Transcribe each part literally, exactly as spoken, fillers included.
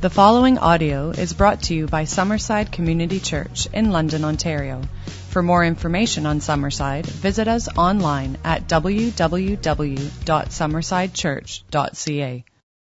The following audio is brought to you by Summerside Community Church in London, Ontario. For more information on Summerside, visit us online at w w w dot summerside church dot c a.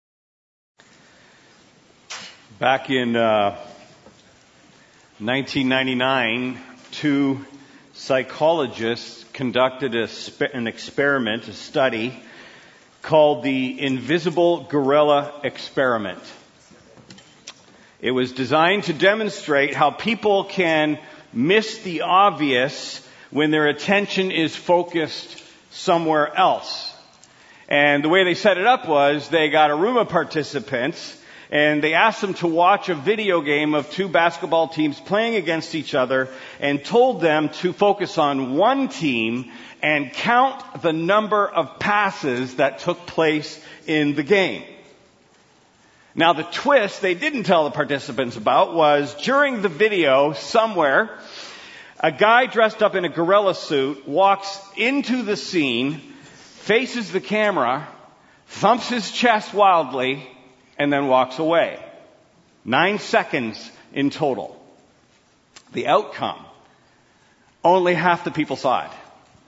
Back in uh, nineteen ninety-nine, two psychologists conducted a spe- an experiment, a study, called the Invisible Gorilla Experiment. It was designed to demonstrate how people can miss the obvious when their attention is focused somewhere else. And the way they set it up was they got a room of participants and they asked them to watch a video game of two basketball teams playing against each other and told them to focus on one team and count the number of passes that took place in the game. Now, the twist they didn't tell the participants about was during the video somewhere, a guy dressed up in a gorilla suit walks into the scene, faces the camera, thumps his chest wildly, and then walks away. Nine seconds in total. The outcome, only half the people saw it.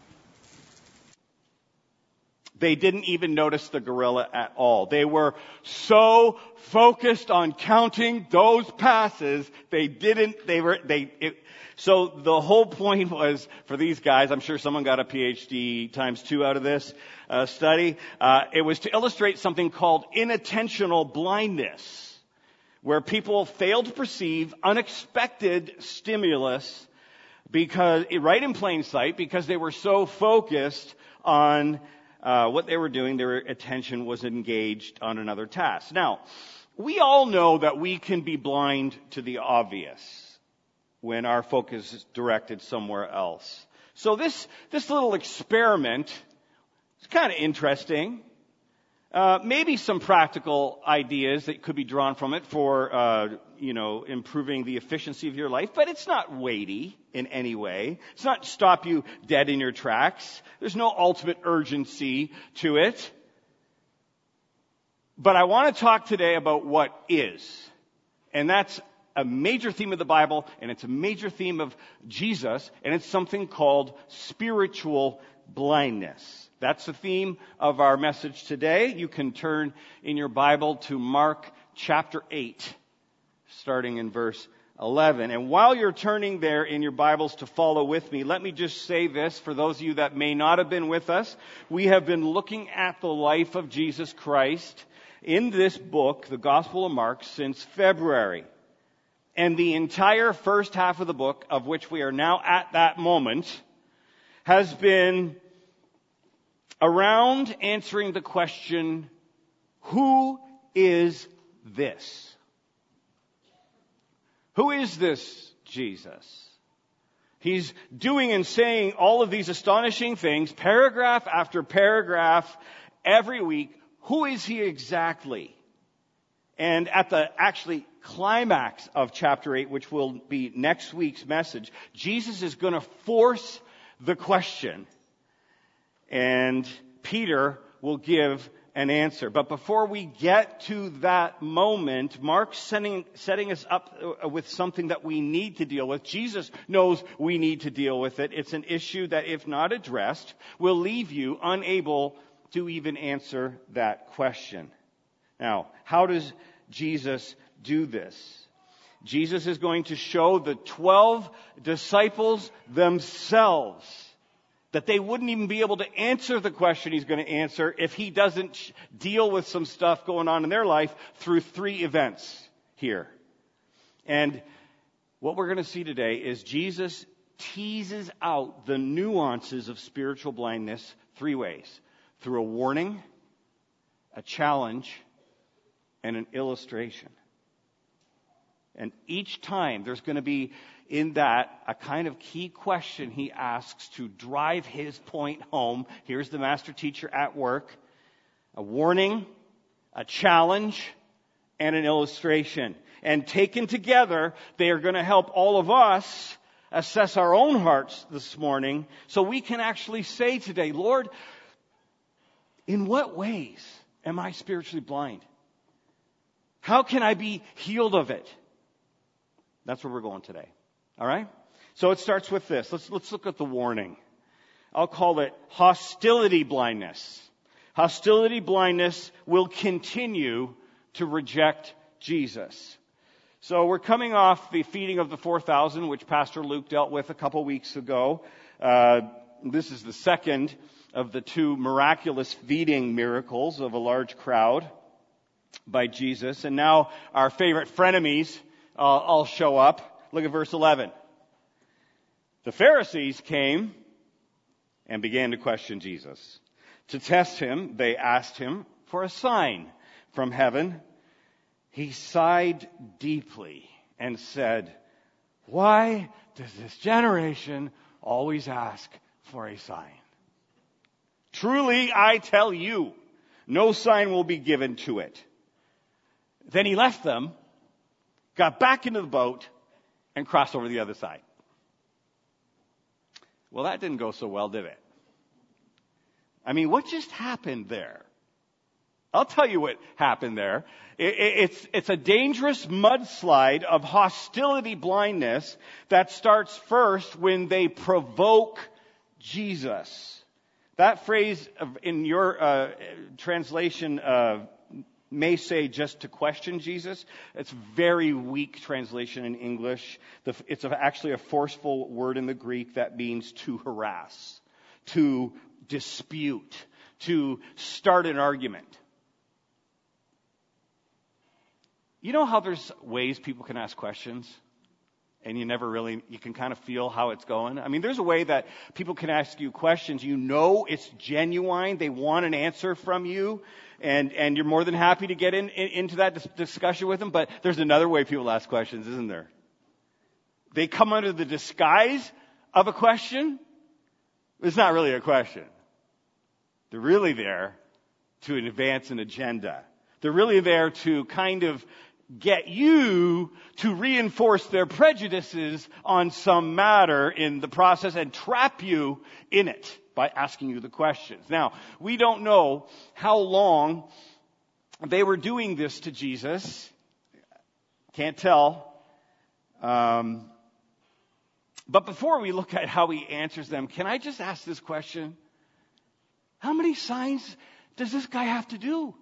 They didn't even notice the gorilla at all. They were so focused on counting those passes, they didn't, they were, they, it, so the whole point was for these guys, I'm sure someone got a P H D times two out of this uh, study, uh, it was to illustrate something called inattentional blindness, where people fail to perceive unexpected stimulus because, right in plain sight, because they were so focused on Uh, what they were doing, their attention was engaged on another task. Now, we all know that we can be blind to the obvious when our focus is directed somewhere else. So this, this little experiment is kind of interesting. Uh, maybe some practical ideas that could be drawn from it for, uh, you know, improving the efficiency of your life, but it's not weighty in any way. It's not stop you dead in your tracks. There's no ultimate urgency to it. But I want to talk today about what is. And that's a major theme of the Bible, and it's a major theme of Jesus, and it's something called spiritual blindness. That's the theme of our message today. You can turn in your Bible to Mark chapter eight, starting in verse eleven. And while you're turning there in your Bibles to follow with me, let me just say this for those of you that may not have been with us. We have been looking at the life of Jesus Christ in this book, the Gospel of Mark, since February. And the entire first half of the book, of which we are now at that moment, has been around answering the question, who is this? Who is this Jesus? He's doing and saying all of these astonishing things, paragraph after paragraph, every week. Who is he exactly? And at the actually climax of chapter eight, which will be next week's message, Jesus is going to force the question. And Peter will give an answer. But before we get to that moment, Mark's setting, setting us up with something that we need to deal with. Jesus knows we need to deal with it. It's an issue that, if not addressed, will leave you unable to even answer that question. Now, how does Jesus do this? Jesus is going to show the twelve disciples themselves that they wouldn't even be able to answer the question he's going to answer if he doesn't deal with some stuff going on in their life through three events here. And what we're going to see today is Jesus teases out the nuances of spiritual blindness three ways. Through a warning, a challenge, and an illustration. And each time there's going to be in that a kind of key question he asks to drive his point home. Here's the master teacher at work. A warning, a challenge, and an illustration. And taken together, they are going to help all of us assess our own hearts this morning so we can actually say today, Lord, in what ways am I spiritually blind? How can I be healed of it? That's where we're going today. All right? So it starts with this. Let's, let's look at the warning. I'll call it hostility blindness. Hostility blindness will continue to reject Jesus. So we're coming off the feeding of the four thousand, which Pastor Luke dealt with a couple weeks ago. Uh, this is the second of the two miraculous feeding miracles of a large crowd by Jesus. And now our favorite frenemies uh, all show up. Look at verse eleven. The Pharisees came and began to question Jesus. To test him, they asked him for a sign from heaven. He sighed deeply and said, "Why does this generation always ask for a sign? Truly, I tell you, no sign will be given to it." Then he left them, got back into the boat, and crossed over the other side. Well, that didn't go so well, did it? I mean, what just happened there? I'll tell you what happened there. It, it, it's, it's a dangerous mudslide of hostility blindness that starts first when they provoke Jesus. That phrase of, in your uh, translation uh, may say just to question Jesus. It's very weak translation in English. The, it's a, actually a forceful word in the Greek that means to harass, to dispute, to start an argument. You know how there's ways people can ask questions and you never really, you can kind of feel how it's going? I mean, there's a way that people can ask you questions. You know it's genuine. They want an answer from you, and, and you're more than happy to get in, in, into that dis- discussion with them. But there's another way people ask questions, isn't there? They come under the disguise of a question. It's not really a question. They're really there to advance an agenda. They're really there to kind of get you to reinforce their prejudices on some matter in the process and trap you in it by asking you the questions. Now, we don't know how long they were doing this to Jesus. Can't tell. Um, but before we look at how he answers them, can I just ask this question? How many signs does this guy have to do?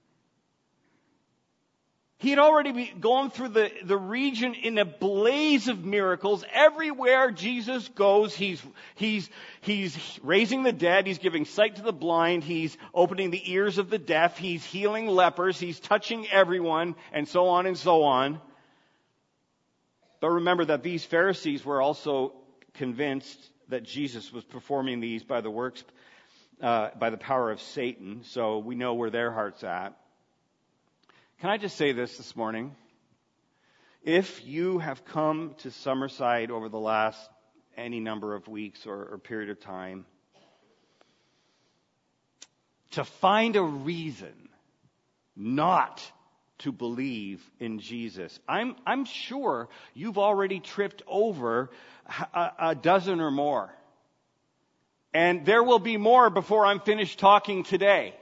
He had already been going through the, the region in a blaze of miracles. Everywhere Jesus goes, he's, he's, he's raising the dead. He's giving sight to the blind. He's opening the ears of the deaf. He's healing lepers. He's touching everyone, and so on and so on. But remember that these Pharisees were also convinced that Jesus was performing these by the works, uh, by the power of Satan. So we know where their heart's at. Can I just say this this morning? If you have come to Summerside over the last any number of weeks or, or period of time to find a reason not to believe in Jesus, I'm, I'm sure you've already tripped over a, a dozen or more. And there will be more before I'm finished talking today.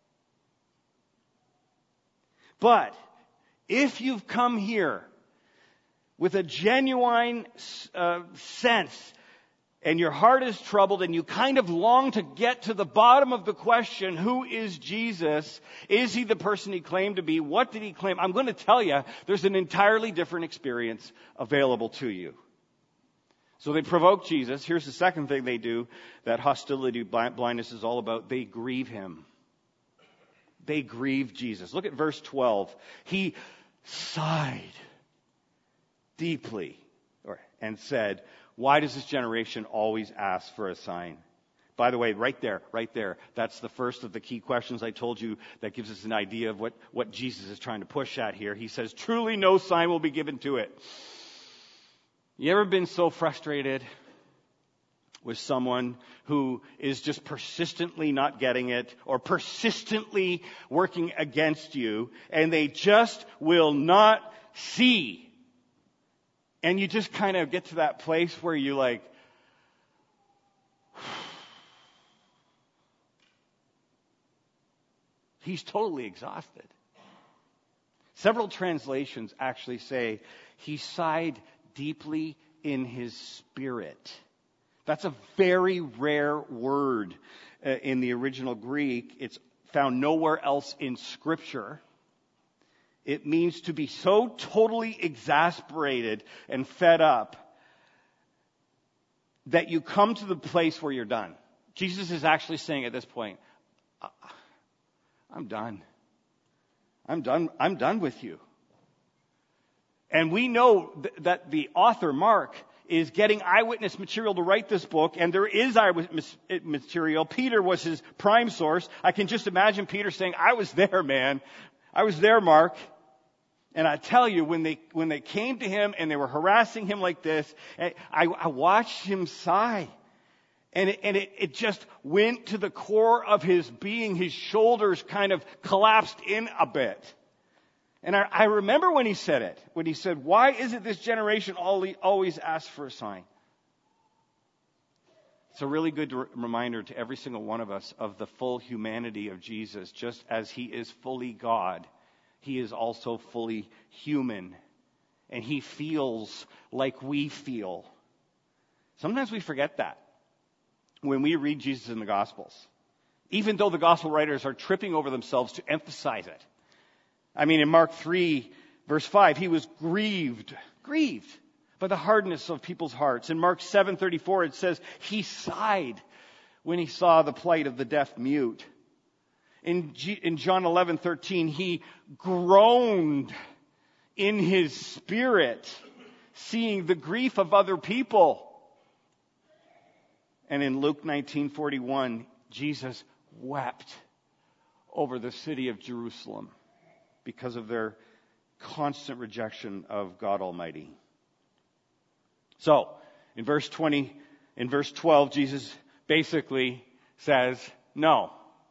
But if you've come here with a genuine uh, sense and your heart is troubled and you kind of long to get to the bottom of the question, who is Jesus? Is he the person he claimed to be? What did he claim? I'm going to tell you, there's an entirely different experience available to you. So they provoke Jesus. Here's the second thing they do that hostility blindness is all about. They grieve him. They grieve Jesus. Look at verse twelve. He sighed deeply or, and said, "Why does this generation always ask for a sign?" By the way, right there, right there, that's the first of the key questions I told you that gives us an idea of what, what Jesus is trying to push at here. He says, truly no sign will be given to it. You ever been so frustrated with someone who is just persistently not getting it or persistently working against you, and they just will not see? And you just kind of get to that place where you like, he's totally exhausted. Several translations actually say he sighed deeply in his spirit. That's a very rare word uh, in the original Greek. It's found nowhere else in Scripture. It means to be so totally exasperated and fed up that you come to the place where you're done. Jesus is actually saying at this point, I'm done. I'm done. I'm done with you. And we know th- that the author, Mark, is getting eyewitness material to write this book, and there is eyewitness material. Peter was his prime source. I can just imagine Peter saying, I was there, man. I was there, Mark. And I tell you, when they when they came to him and they were harassing him like this, I, I watched him sigh. And it, and it, it just went to the core of his being. His shoulders kind of collapsed in a bit. And I, I remember when he said it, when he said, why isn't this generation always asked for a sign? It's a really good reminder to every single one of us of the full humanity of Jesus. Just as he is fully God, he is also fully human. And he feels like we feel. Sometimes we forget that when we read Jesus in the Gospels, even though the Gospel writers are tripping over themselves to emphasize it. I mean, in Mark three, verse five, he was grieved, grieved by the hardness of people's hearts. In Mark seven thirty-four, it says he sighed when he saw the plight of the deaf mute. In, G- in John eleven thirteen, he groaned in his spirit, seeing the grief of other people. And in Luke nineteen forty-one, Jesus wept over the city of Jerusalem because of their constant rejection of God Almighty. So, in verse twenty, in verse twelve, Jesus basically says, no.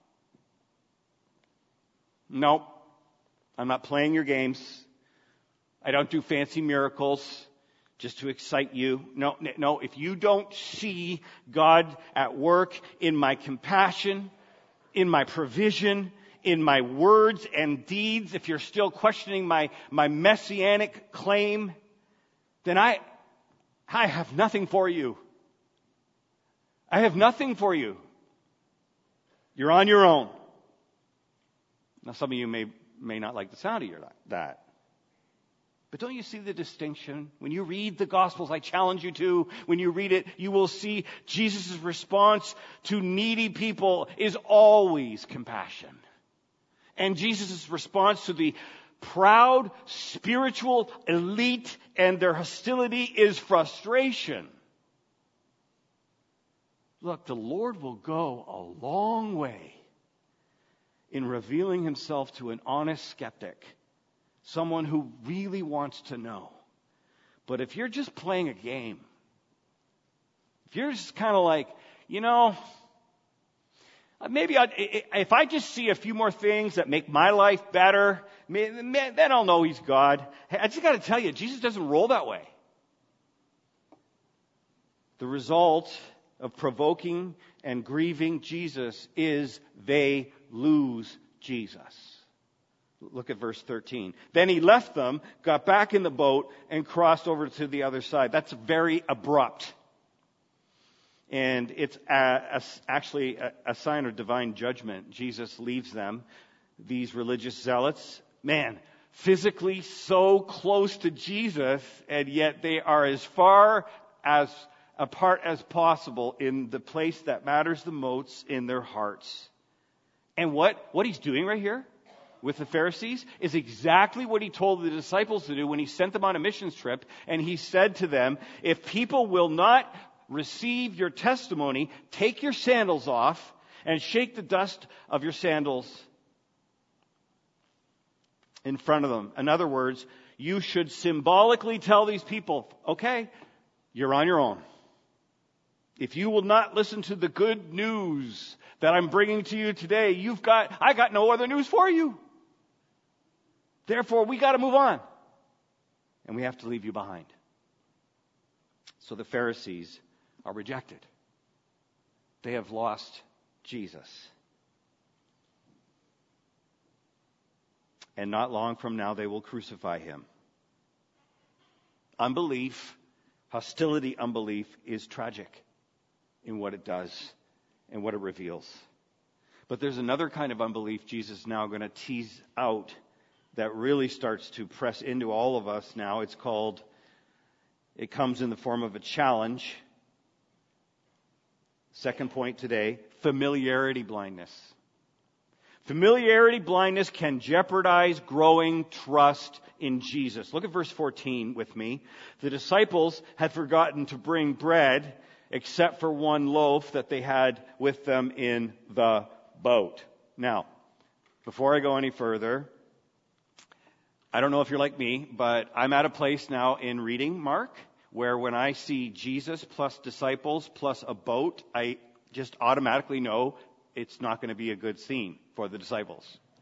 No, I'm not playing your games. I don't do fancy miracles just to excite you. No, no, if you don't see God at work in my compassion, in my provision, in my words and deeds, if you're still questioning my, my messianic claim, then I, I have nothing for you. I have nothing for you. You're on your own. Now, some of you may, may not like the sound of your, that. But don't you see the distinction? When you read the Gospels, I challenge you to, when you read it, you will see Jesus' response to needy people is always compassion. And Jesus' response to the proud, spiritual elite and their hostility is frustration. Look, the Lord will go a long way in revealing himself to an honest skeptic, someone who really wants to know. But if you're just playing a game, if you're just kind of like, you know, maybe I'd, if I just see a few more things that make my life better, then I'll know he's God. I just got to tell you, Jesus doesn't roll that way. The result of provoking and grieving Jesus is they lose Jesus. Look at verse thirteen. Then he left them, got back in the boat, and crossed over to the other side. That's very abrupt. And it's a, a, actually a, a sign of divine judgment. Jesus leaves them, these religious zealots. Man, physically so close to Jesus, and yet they are as far as apart as possible in the place that matters the most in their hearts. And what, what he's doing right here with the Pharisees is exactly what he told the disciples to do when he sent them on a missions trip. And he said to them, if people will not receive your testimony, take your sandals off and shake the dust of your sandals in front of them. In other words, you should symbolically tell these people, okay, you're on your own. If you will not listen to the good news that I'm bringing to you today, you've got, I got no other news for you. Therefore, we got to move on. And we have to leave you behind. So the Pharisees are rejected. They have lost Jesus. and not long from now they will crucify him. Unbelief, hostility, unbelief is tragic in what it does and what it reveals. But there's another kind of unbelief Jesus is now going to tease out that really starts to press into all of us now. It's called, it comes in the form of a challenge. Second point today, familiarity blindness. Familiarity blindness can jeopardize growing trust in Jesus. Look at verse fourteen with me. The disciples had forgotten to bring bread except for one loaf that they had with them in the boat. Now, before I go any further, I don't know if you're like me, but I'm at a place now in reading Mark where when I see Jesus plus disciples plus a boat, I just automatically know it's not going to be a good scene for the disciples.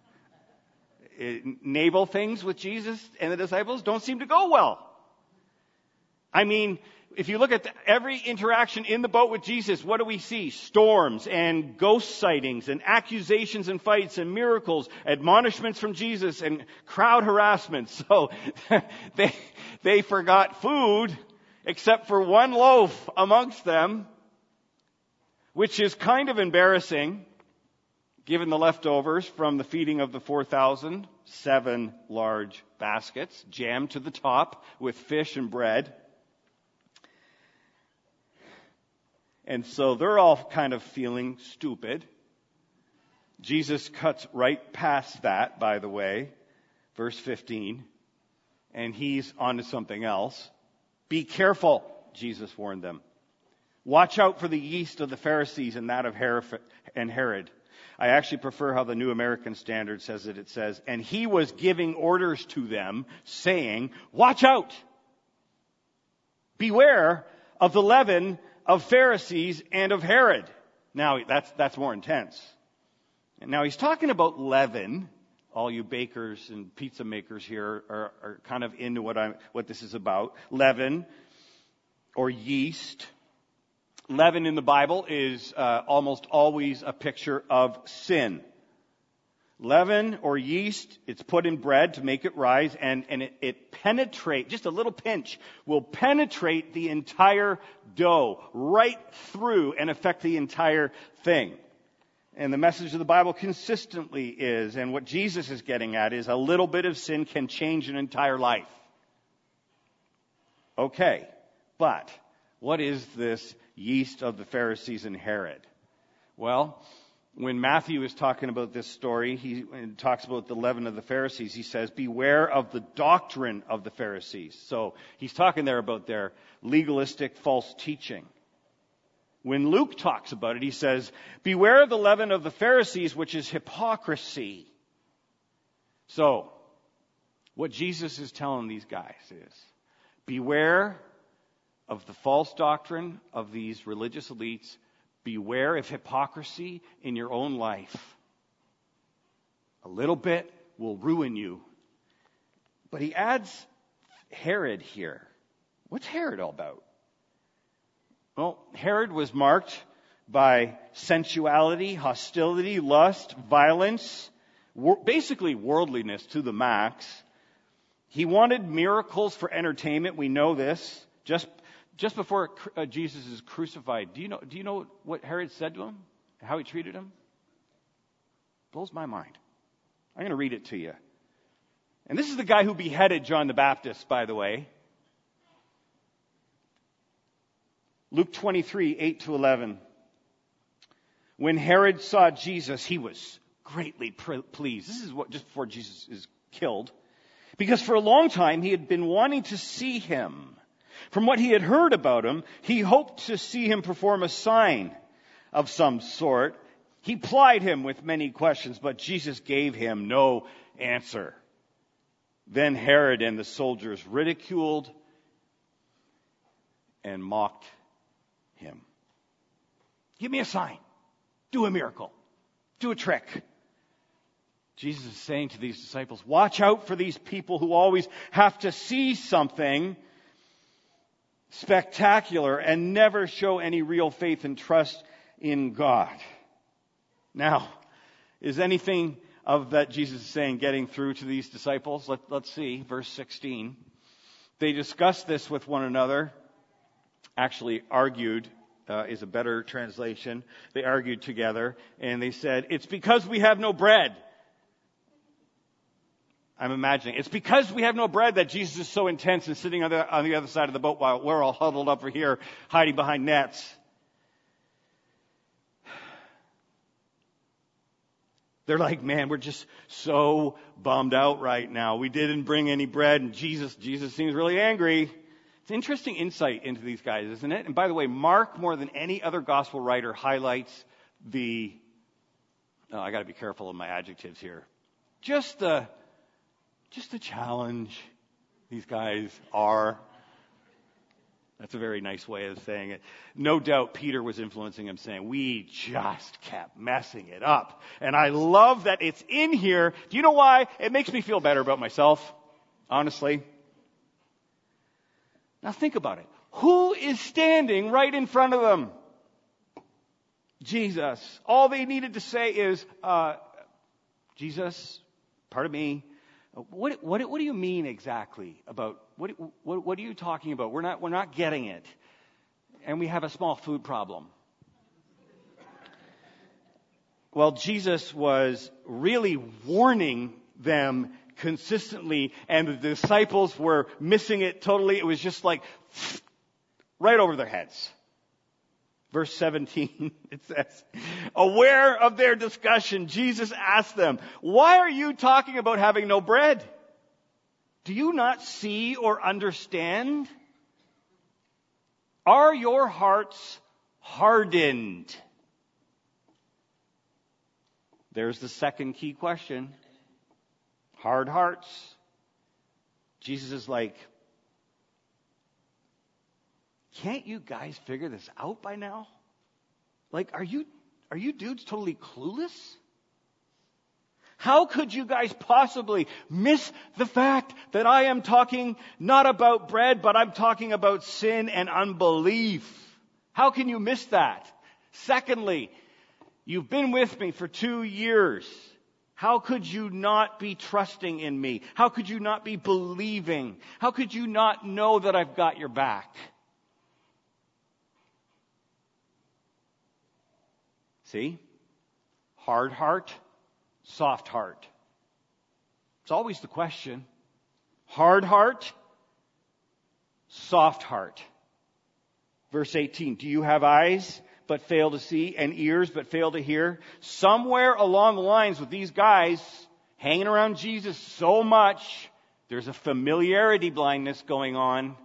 It, naval things with Jesus and the disciples don't seem to go well. I mean, if you look at the, every interaction in the boat with Jesus, what do we see? Storms and ghost sightings and accusations and fights and miracles, admonishments from Jesus and crowd harassment. So they, they forgot food except for one loaf amongst them, which is kind of embarrassing given the leftovers from the feeding of the four thousand, seven large baskets jammed to the top with fish and bread. And so they're all kind of feeling stupid. Jesus cuts right past that, by the way, verse fifteen, and he's on to something else. Be careful, Jesus warned them. Watch out for the yeast of the Pharisees and that of Herod. I actually prefer how the New American Standard says it. It says, and he was giving orders to them, saying, watch out! Beware of the leaven of Pharisees and of Herod. Now, that's that's more intense. And now he's talking about leaven. All you bakers and pizza makers here are, are kind of into what I'm what this is about. Leaven or yeast. Leaven in the Bible is uh, almost always a picture of sin. Leaven or yeast, it's put in bread to make it rise, and, and it, it penetrates, just a little pinch, will penetrate the entire dough right through and affect the entire thing. And the message of the Bible consistently is, and what Jesus is getting at is, a little bit of sin can change an entire life. Okay, but what is this yeast of the Pharisees and Herod? Well, when Matthew is talking about this story, he talks about the leaven of the Pharisees. He says, beware of the doctrine of the Pharisees. So he's talking there about their legalistic false teaching. When Luke talks about it, he says, beware of the leaven of the Pharisees, which is hypocrisy. So, what Jesus is telling these guys is, beware of the false doctrine of these religious elites. Beware of hypocrisy in your own life. A little bit will ruin you. But he adds Herod here. What's Herod all about? Well, Herod was marked by sensuality, hostility, lust, violence, basically worldliness to the max. He wanted miracles for entertainment. We know this. Just just before uh, Jesus is crucified, do you know do you know what Herod said to him? How he treated him? Blows my mind. I'm going to read it to you. And this is the guy who beheaded John the Baptist, by the way. Luke twenty-three, eight to eleven. When Herod saw Jesus, he was greatly pleased. This is what just before Jesus is killed. Because for a long time he had been wanting to see him. From what he had heard about him, he hoped to see him perform a sign of some sort. He plied him with many questions, but Jesus gave him no answer. Then Herod and the soldiers ridiculed and mocked him. Give me a sign. Do a miracle. Do a trick. Jesus is saying to these disciples, watch out for these people who always have to see something spectacular and never show any real faith and trust in God. Now, is anything of that Jesus is saying getting through to these disciples? Let, let's see, verse sixteen. They discussed this with one another. Actually, argued uh, is a better translation. They argued together, and they said, "It's because we have no bread." I'm imagining. It's because we have no bread that Jesus is so intense and sitting on the, on the other side of the boat while we're all huddled over here, hiding behind nets. They're like, man, we're just so bummed out right now. We didn't bring any bread, and Jesus, Jesus seems really angry. It's interesting insight into these guys, isn't it? And by the way, Mark, more than any other gospel writer, highlights the, oh, I got to be careful of my adjectives here. Just the, just the challenge these guys are. That's a very nice way of saying it. No doubt Peter was influencing him, saying, we just kept messing it up. And I love that it's in here. Do you know why? It makes me feel better about myself, honestly. Now think about it. Who is standing right in front of them? Jesus. All they needed to say is, uh, Jesus, pardon me. What, what, what do you mean exactly about, what, what, what are you talking about? We're not, we're not getting it. And we have a small food problem. Well, Jesus was really warning them consistently, and the disciples were missing it totally. It was just like right over their heads. Verse seventeen, it says, aware of their discussion, Jesus asked them, why are you talking about having no bread? Do you not see or understand? Are your hearts hardened? There's the second key question. Hard hearts. Jesus is like, can't you guys figure this out by now? Like, are you, are you dudes totally clueless? How could you guys possibly miss the fact that I am talking not about bread, but I'm talking about sin and unbelief? How can you miss that? Secondly, you've been with me for two years. How could you not be trusting in me? How could you not be believing? How could you not know that I've got your back? See? Hard heart, soft heart. It's always the question. Hard heart, soft heart. Verse eighteen, do you have eyes but fail to see and ears but fail to hear? Somewhere along the lines with these guys hanging around Jesus so much, there's a familiarity blindness going on.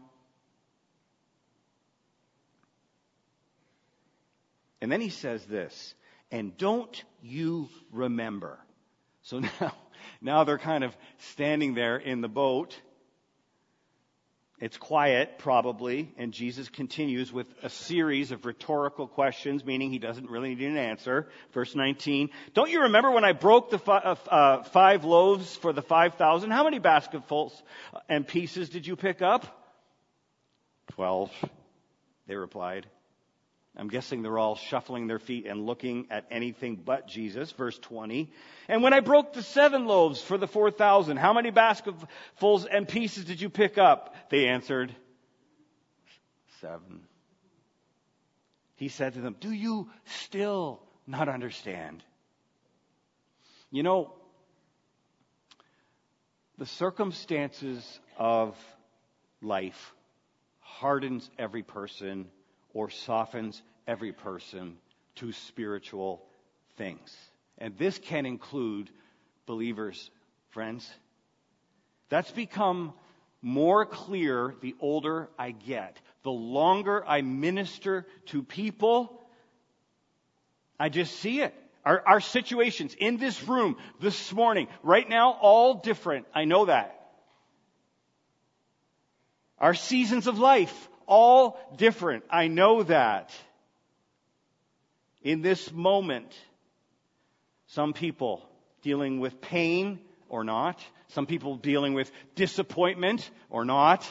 And then he says this, and don't you remember? So now, now they're kind of standing there in the boat. It's quiet, probably, and Jesus continues with a series of rhetorical questions, meaning he doesn't really need an answer. Verse nineteen, don't you remember when I broke the fi- uh, five loaves for the five thousand? How many basketfuls and pieces did you pick up? Twelve, they replied. I'm guessing they're all shuffling their feet and looking at anything but Jesus. Verse twenty. And when I broke the seven loaves for the four thousand, how many basketfuls and pieces did you pick up? They answered, seven. He said to them, do you still not understand? You know, the circumstances of life hardens every person or softens every person to spiritual things. And this can include believers, friends. That's become more clear the older I get. The longer I minister to people, I just see it. Our, our situations in this room this morning, right now, all different. I know that. Our seasons of life, all different. I know that. In this moment, some people dealing with pain or not. Some people dealing with disappointment or not.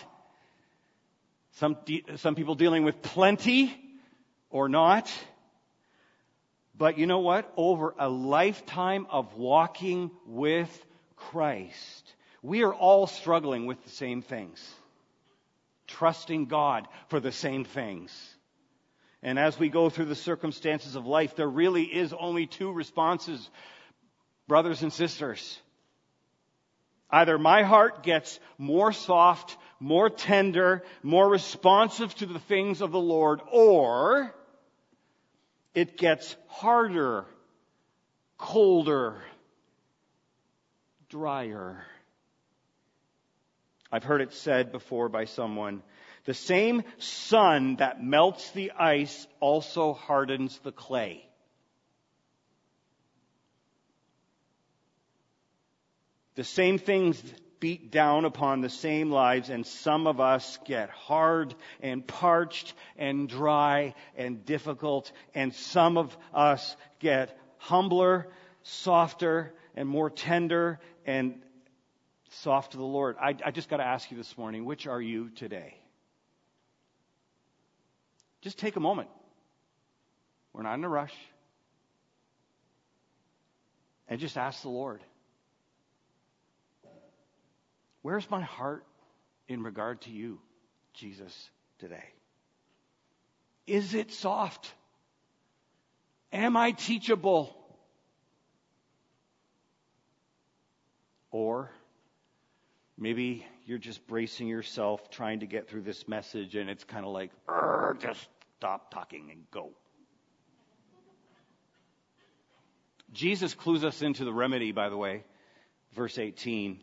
Some, de- some people dealing with plenty or not. But you know what? Over a lifetime of walking with Christ, we are all struggling with the same things. Trusting God for the same things. And as we go through the circumstances of life, there really is only two responses, brothers and sisters. Either my heart gets more soft, more tender, more responsive to the things of the Lord, or it gets harder, colder, drier. I've heard it said before by someone, the same sun that melts the ice also hardens the clay. The same things beat down upon the same lives, and some of us get hard and parched and dry and difficult, and some of us get humbler, softer, and more tender and soft to the Lord. I, I just got to ask you this morning, which are you today? Just take a moment. We're not in a rush. And just ask the Lord, where's my heart in regard to you, Jesus, today? Is it soft? Am I teachable? Or maybe you're just bracing yourself, trying to get through this message, and it's kind of like, just stop talking and go. Jesus clues us into the remedy, by the way. Verse eighteen.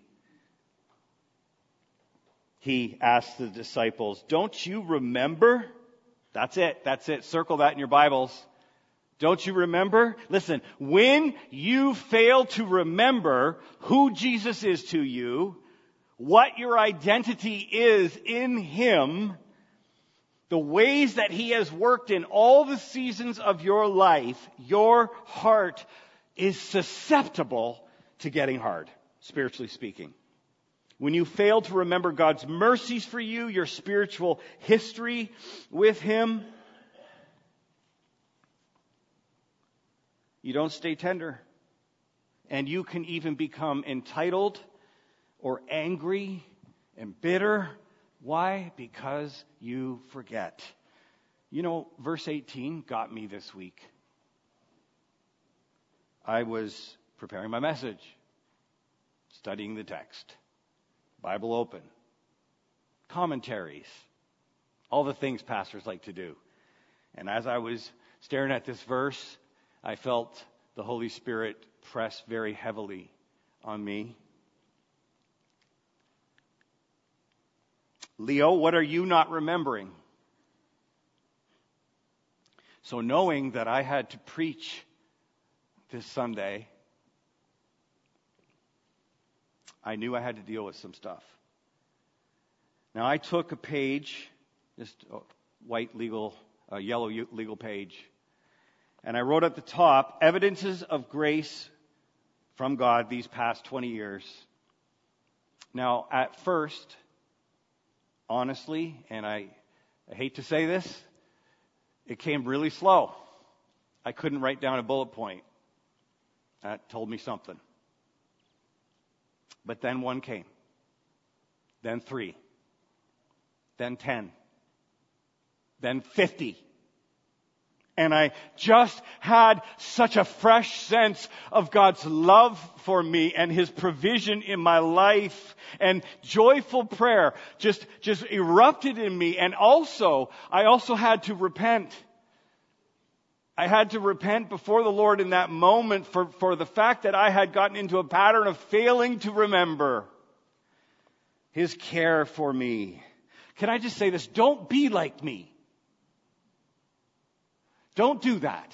He asked the disciples, don't you remember? That's it. That's it. Circle that in your Bibles. Don't you remember? Listen, when you fail to remember who Jesus is to you, what your identity is in Him, the ways that He has worked in all the seasons of your life, your heart is susceptible to getting hard, spiritually speaking. When you fail to remember God's mercies for you, your spiritual history with Him, you don't stay tender. And you can even become entitled or angry and bitter. Why? Because you forget. You know, verse eighteen got me this week. I was preparing my message, studying the text. Bible open, commentaries, all the things pastors like to do. And as I was staring at this verse, I felt the Holy Spirit press very heavily on me. Leo, what are you not remembering? So knowing that I had to preach this Sunday, I knew I had to deal with some stuff. Now I took a page, just a white legal, uh, yellow legal page, and I wrote at the top, evidences of grace from God these past twenty years. Now at first, honestly, and I, I hate to say this, it came really slow. I couldn't write down a bullet point. That told me something. But then one came. Then three. Then ten. Then fifty. And I just had such a fresh sense of God's love for me and His provision in my life, and joyful prayer just, just erupted in me. And also, I also had to repent. I had to repent before the Lord in that moment for, for the fact that I had gotten into a pattern of failing to remember His care for me. Can I just say this? Don't be like me. Don't do that.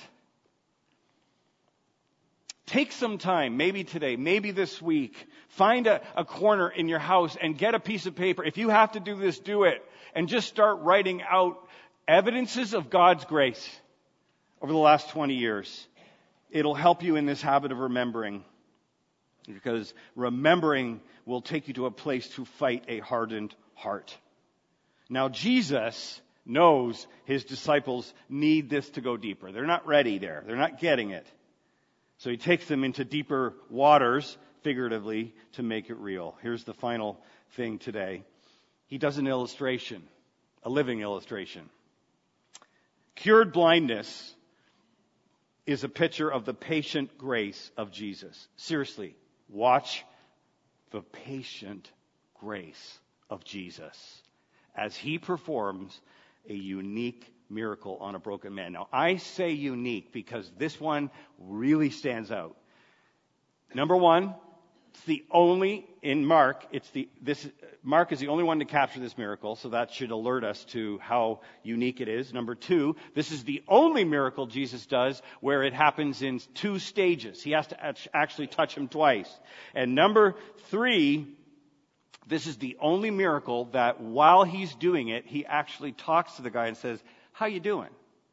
Take some time, maybe today, maybe this week. Find a, a corner in your house and get a piece of paper. If you have to do this, do it. And just start writing out evidences of God's grace over the last twenty years. It'll help you in this habit of remembering, because remembering will take you to a place to fight a hardened heart. Now, Jesus knows his disciples need this to go deeper. They're not ready there. They're not getting it. So he takes them into deeper waters, figuratively, to make it real. Here's the final thing today. He does an illustration, a living illustration. Cured blindness is a picture of the patient grace of Jesus. Seriously, watch the patient grace of Jesus as he performs a unique miracle on a broken man. Now, I say unique because this one really stands out. Number one, it's the only, in Mark, it's the, this, Mark is the only one to capture this miracle, so that should alert us to how unique it is. Number two, this is the only miracle Jesus does where it happens in two stages. He has to actually touch him twice. And number three, this is the only miracle that while he's doing it, he actually talks to the guy and says, "How you doing?"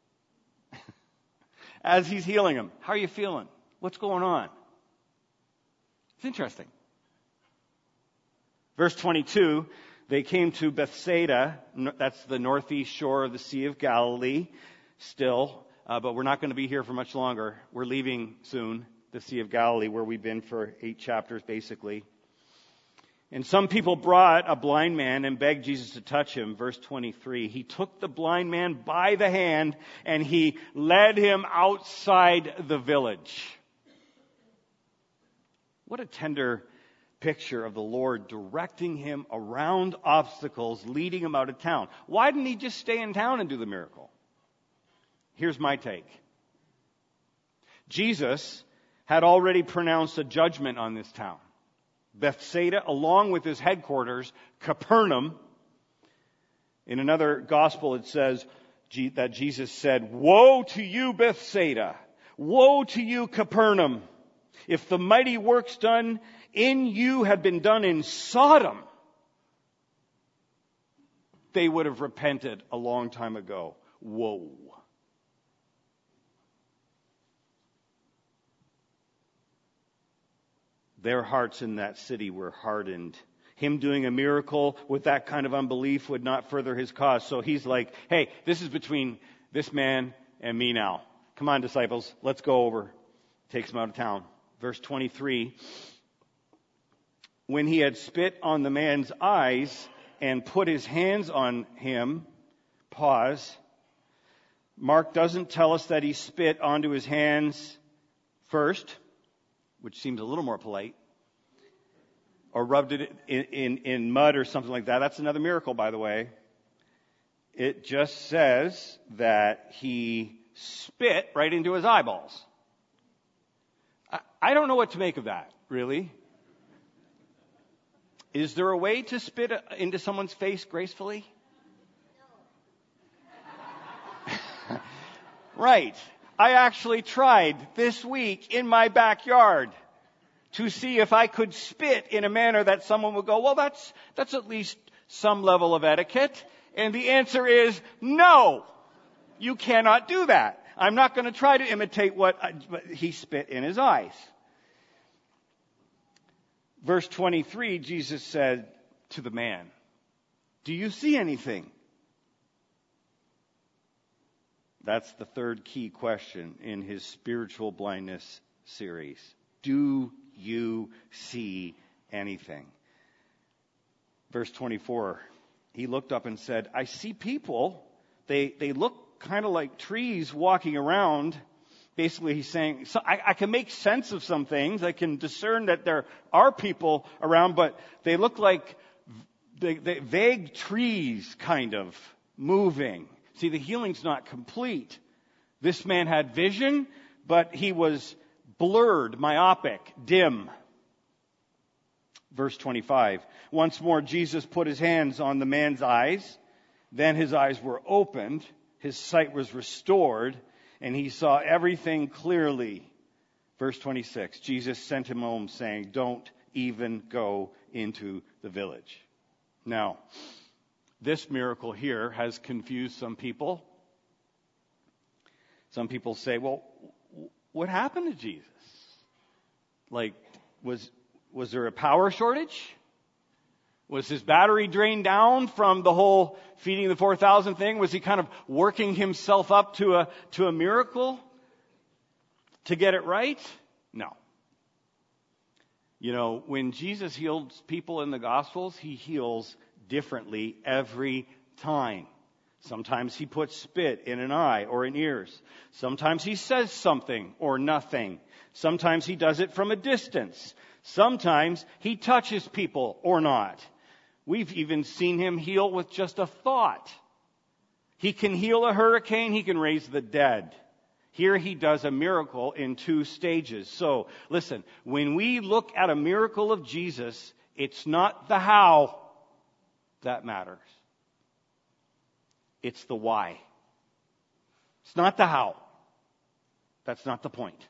As he's healing him. "How are you feeling? What's going on?" It's interesting. Verse twenty-two, they came to Bethsaida. That's the northeast shore of the Sea of Galilee still. Uh, but we're not going to be here for much longer. We're leaving soon, the Sea of Galilee, where we've been for eight chapters, basically. And some people brought a blind man and begged Jesus to touch him. Verse twenty-three, he took the blind man by the hand and he led him outside the village. What a tender picture of the Lord directing him around obstacles, leading him out of town. Why didn't he just stay in town and do the miracle? Here's my take. Jesus had already pronounced a judgment on this town. Bethsaida, along with his headquarters, Capernaum. In another gospel, it says that Jesus said, "Woe to you, Bethsaida! Woe to you, Capernaum! If the mighty works done in you had been done in Sodom, they would have repented a long time ago." Woe. Their hearts in that city were hardened. Him doing a miracle with that kind of unbelief would not further his cause. So he's like, "Hey, this is between this man and me now. Come on, disciples, let's go over." Takes him out of town. Verse twenty-three, when he had spit on the man's eyes and put his hands on him, pause. Mark doesn't tell us that he spit onto his hands first, which seems a little more polite, or rubbed it in, in, in mud or something like that. That's another miracle, by the way. It just says that he spit right into his eyeballs. I, I don't know what to make of that, really. Is there a way to spit into someone's face gracefully? No. Right. I actually tried this week in my backyard to see if I could spit in a manner that someone would go, "Well, that's that's at least some level of etiquette." And the answer is no. You cannot do that. I'm not going to try to imitate what I, he spit in his eyes. Verse twenty-three, Jesus said to the man, "Do you see anything?" That's the third key question in his spiritual blindness series. Do you see anything? Verse twenty-four, he looked up and said, "I see people. They they look kind of like trees walking around." Basically, he's saying, so I, I can make sense of some things. I can discern that there are people around, but they look like they, they, vague trees kind of moving. See, the healing's not complete. This man had vision, but he was blurred, myopic, dim. Verse twenty-five. Once more, Jesus put his hands on the man's eyes. Then his eyes were opened. His sight was restored, and he saw everything clearly. Verse twenty-six. Jesus sent him home, saying, "Don't even go into the village." Now, this miracle here has confused some people. Some people say, "Well, what happened to Jesus? Like, was was there a power shortage? Was his battery drained down from the whole feeding the four thousand thing? Was he kind of working himself up to a, to a miracle to get it right? No. You know, when Jesus heals people in the Gospels, he heals differently every time. Sometimes he puts spit in an eye or in ears. Sometimes he says something or nothing. Sometimes he does it from a distance. Sometimes he touches people or not. We've even seen him heal with just a thought. He can heal a hurricane. He can raise the dead. Here he does a miracle in two stages. So, listen, when we look at a miracle of Jesus, it's not the how that matters. It's the why. It's not the how. That's not the point.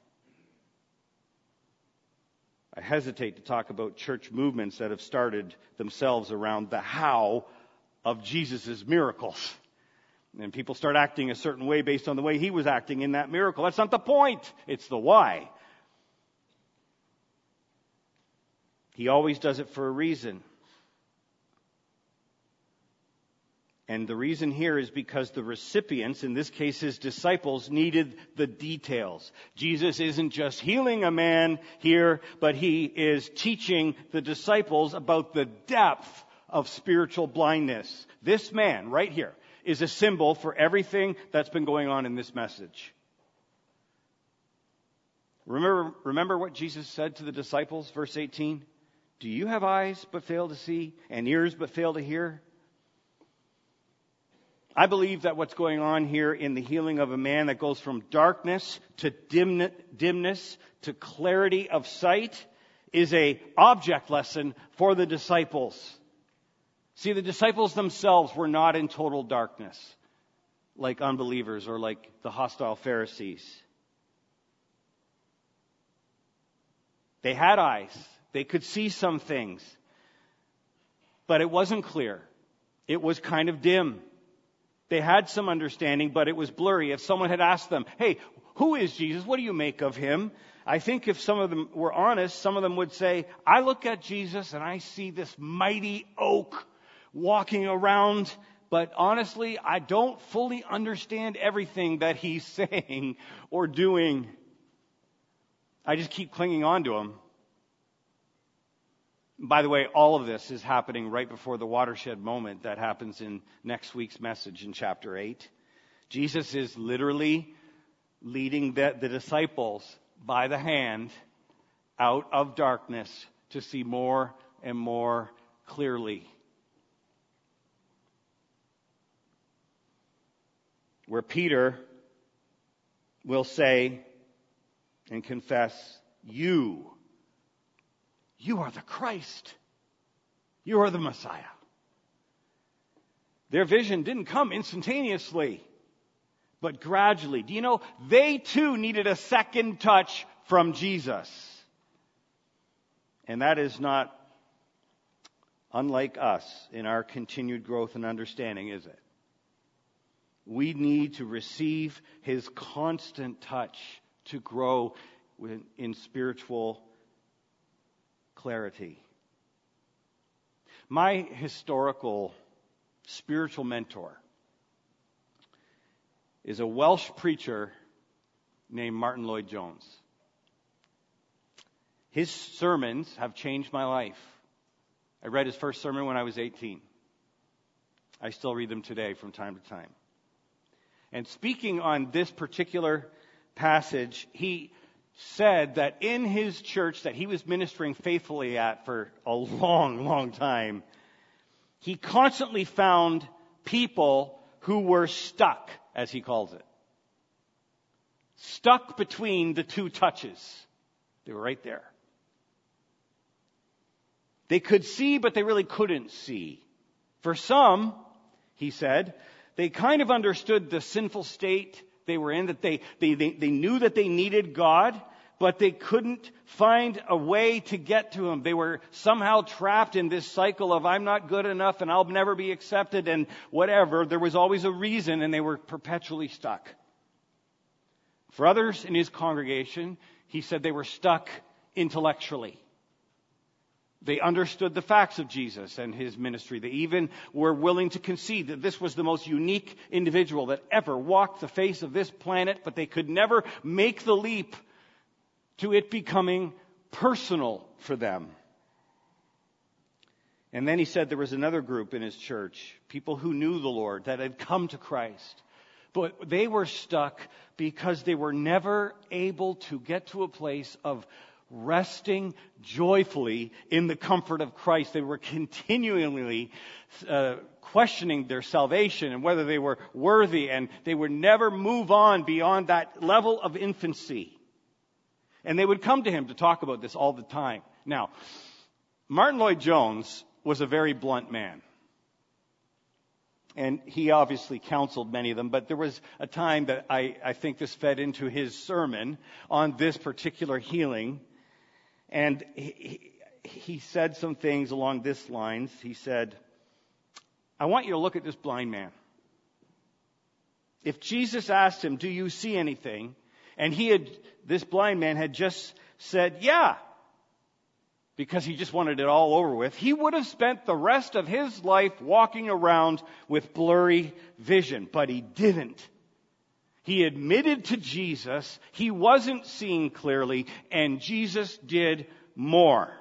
I hesitate to talk about church movements that have started themselves around the how of Jesus' miracles. And people start acting a certain way based on the way he was acting in that miracle. That's not the point. It's the why. He always does it for a reason. And the reason here is because the recipients, in this case his disciples, needed the details. Jesus isn't just healing a man here, but he is teaching the disciples about the depth of spiritual blindness. This man right here is a symbol for everything that's been going on in this message. Remember, remember what Jesus said to the disciples, verse eighteen? Do you have eyes but fail to see, and ears but fail to hear? I believe that what's going on here in the healing of a man that goes from darkness to dimness to clarity of sight is a object lesson for the disciples. See, the disciples themselves were not in total darkness like unbelievers or like the hostile Pharisees. They had eyes. They could see some things. But it wasn't clear. It was kind of dim. They had some understanding, but it was blurry. If someone had asked them, hey, who is Jesus? What do you make of him? I think if some of them were honest, some of them would say, I look at Jesus and I see this mighty oak walking around, but honestly, I don't fully understand everything that he's saying or doing. I just keep clinging on to him. By the way, all of this is happening right before the watershed moment that happens in next week's message in chapter eight. Jesus is literally leading the, the disciples by the hand out of darkness to see more and more clearly. Where Peter will say and confess, you You are the Christ. You are the Messiah. Their vision didn't come instantaneously, but gradually. Do you know, they too needed a second touch from Jesus. And that is not unlike us in our continued growth and understanding, is it? We need to receive his constant touch to grow in spiritual clarity. My historical spiritual mentor is a Welsh preacher named Martin Lloyd-Jones. His sermons have changed my life. I read his first sermon when I was eighteen. I still read them today from time to time. And speaking on this particular passage, he said that in his church that he was ministering faithfully at for a long, long time, he constantly found people who were stuck, as he calls it. Stuck between the two touches. They were right there. They could see, but they really couldn't see. For some, he said, they kind of understood the sinful state they were in, that they, they, they, they knew that they needed God, but they couldn't find a way to get to him. They were somehow trapped in this cycle of I'm not good enough and I'll never be accepted and whatever. There was always a reason and they were perpetually stuck. For others in his congregation, he said they were stuck intellectually. They understood the facts of Jesus and his ministry. They even were willing to concede that this was the most unique individual that ever walked the face of this planet, but they could never make the leap to it becoming personal for them. And then he said there was another group in his church, people who knew the Lord, that had come to Christ. But they were stuck because they were never able to get to a place of resting joyfully in the comfort of Christ. They were continually uh, questioning their salvation and whether they were worthy, and they would never move on beyond that level of infancy. And they would come to him to talk about this all the time. Now, Martin Lloyd-Jones was a very blunt man. And he obviously counseled many of them, but there was a time that I, I think this fed into his sermon on this particular healing. And he, he said some things along this lines. He said, I want you to look at this blind man. If Jesus asked him, do you see anything? And he had, this blind man had just said, yeah, because he just wanted it all over with, he would have spent the rest of his life walking around with blurry vision. But he didn't. He admitted to Jesus he wasn't seeing clearly, and Jesus did more.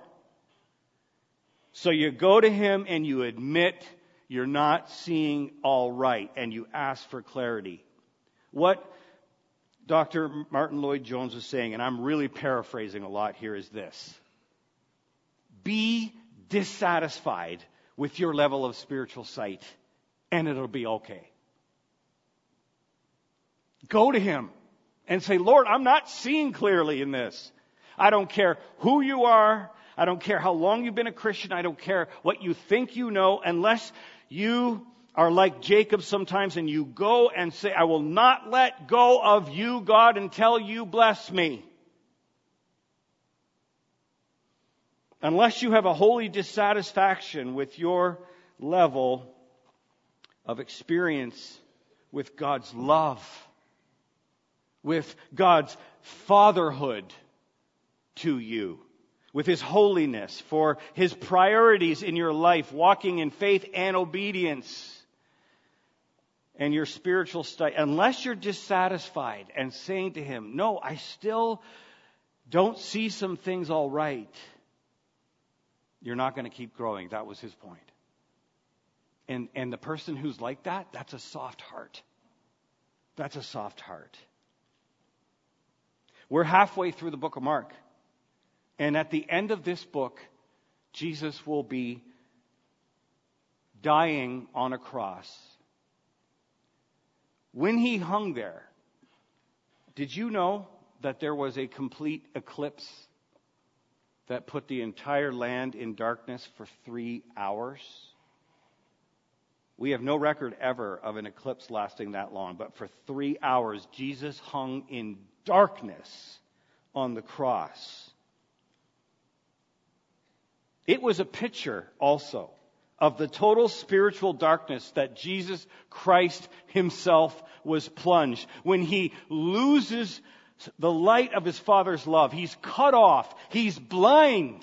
So you go to him and you admit you're not seeing all right, and you ask for clarity. What Doctor Martin Lloyd-Jones was saying, and I'm really paraphrasing a lot here, is this. Be dissatisfied with your level of spiritual sight, and it'll be okay. Go to him and say, Lord, I'm not seeing clearly in this. I don't care who you are. I don't care how long you've been a Christian. I don't care what you think you know, unless you are like Jacob sometimes and you go and say, I will not let go of you, God, until you bless me. Unless you have a holy dissatisfaction with your level of experience with God's love, with God's fatherhood to you, with His holiness, for His priorities in your life, walking in faith and obedience, and your spiritual state. Unless you're dissatisfied and saying to Him, no, I still don't see some things all right, you're not going to keep growing. That was his point. And, and the person who's like that, that's a soft heart. That's a soft heart. We're halfway through the book of Mark. And at the end of this book, Jesus will be dying on a cross. When He hung there, did you know that there was a complete eclipse that put the entire land in darkness for three hours? We have no record ever of an eclipse lasting that long, but for three hours, Jesus hung in darkness on the cross. It was a picture also of the total spiritual darkness that Jesus Christ Himself was plunged. When He loses the light of His Father's love, He's cut off, He's blind.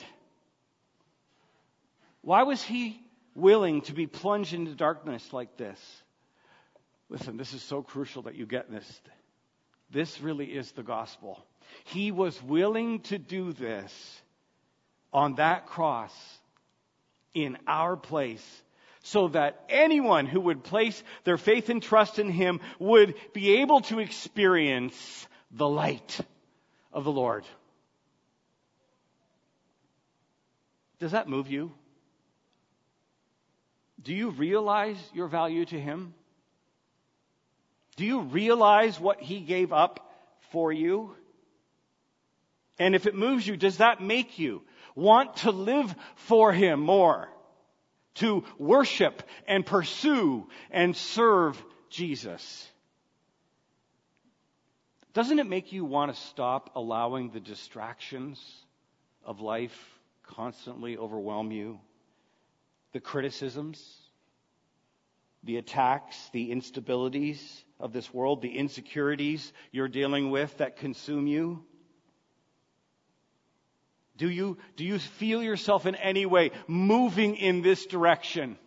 Why was He willing to be plunged into darkness like this? Listen, this is so crucial that you get this. This really is the gospel. He was willing to do this on that cross in our place, so that anyone who would place their faith and trust in Him would be able to experience the light of the Lord. Does that move you? Do you realize your value to Him? Do you realize what He gave up for you? And if it moves you, does that make you want to live for Him more? To worship and pursue and serve Jesus? Doesn't it make you want to stop allowing the distractions of life constantly overwhelm you? The criticisms, the attacks, the instabilities of this world, the insecurities you're dealing with that consume you? Do you, do you feel yourself in any way moving in this direction?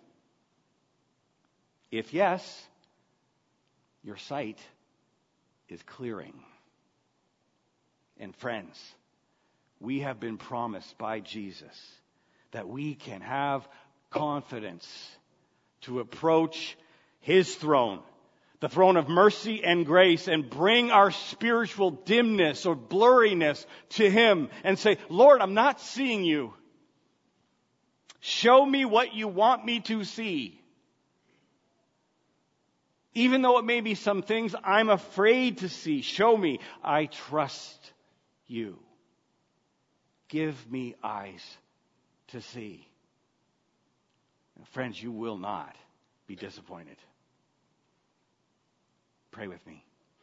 If yes, your sight is clearing. And friends, we have been promised by Jesus that we can have confidence to approach His throne, the throne of mercy and grace, and bring our spiritual dimness or blurriness to Him and say, Lord, I'm not seeing you. Show me what you want me to see. Even though it may be some things I'm afraid to see, show me. I trust you. Give me eyes to see. And friends, you will not be disappointed. Pray with me.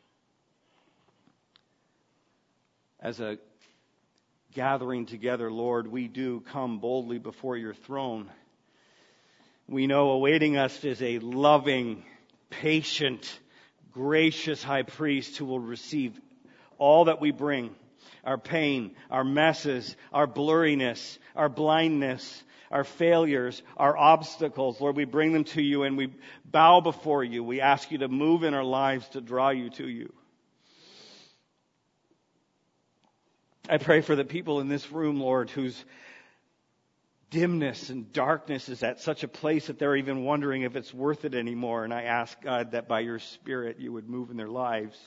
As a gathering together, Lord, we do come boldly before your throne. We know awaiting us is a loving, patient, gracious high priest who will receive all that we bring. Our pain, our messes, our blurriness, our blindness, our failures, our obstacles. Lord, we bring them to you and we bow before you. We ask you to move in our lives to draw you to you. I pray for the people in this room, Lord, whose dimness and darkness is at such a place that they're even wondering if it's worth it anymore. And I ask, God, that by your Spirit you would move in their lives.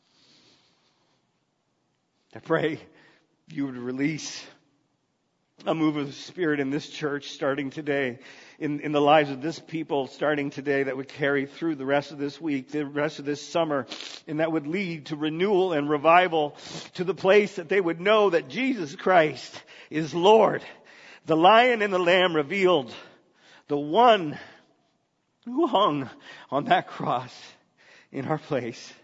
I pray you would release a move of the Spirit in this church starting today, in, in the lives of this people starting today, that would carry through the rest of this week, the rest of this summer, and that would lead to renewal and revival to the place that they would know that Jesus Christ is Lord, the Lion and the Lamb revealed, the one who hung on that cross in our place.